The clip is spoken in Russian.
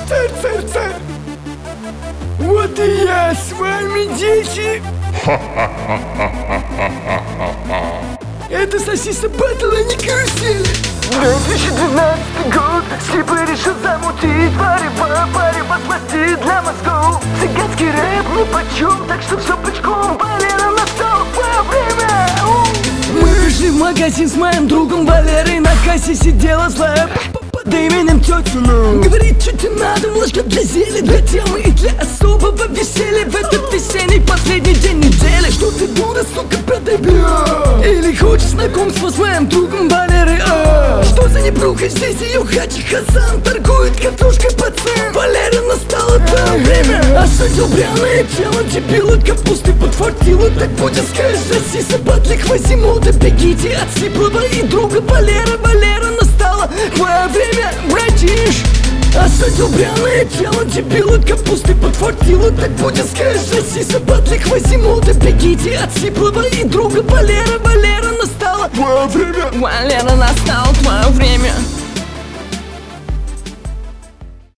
царь. Вот и я с вами, дети. Это сосиса батл, а не карусель. 2012 год, Слипы решил замутить Парево сласти для мозгов. Цыганский рэп нипочем, так что все пучком. Валера настал твое время. Мы пришли в магазин с моим другом Валерой. На кассе сидела злая под именем тетя. Говорит, что тебе надо, ложка для зелья, для темы и для особого веселья. В этот весенний последний день недели. Что ты, дура, сука, продай, бля? Или хочешь знакомство с моим другом Валерой? Что за непруха здесь, ее Хаджи Хасан торгует картошкой пацан. Валера, настало твое время. Осадил пряное тело, дебил от капусты подфартило. Так будет, скажешь, сосиса, батли, хвазимода. Бегите от Слиплова и друга Валера. Валера, настало твое время, братиш. Осадил пряное тело, дебил от капусты подфартило. Так будет, скажешь, сосиса, батли, хвазимода. Бегите от Слиплова и друга Валера. Валера, настало твое время. Валера, настало твое время.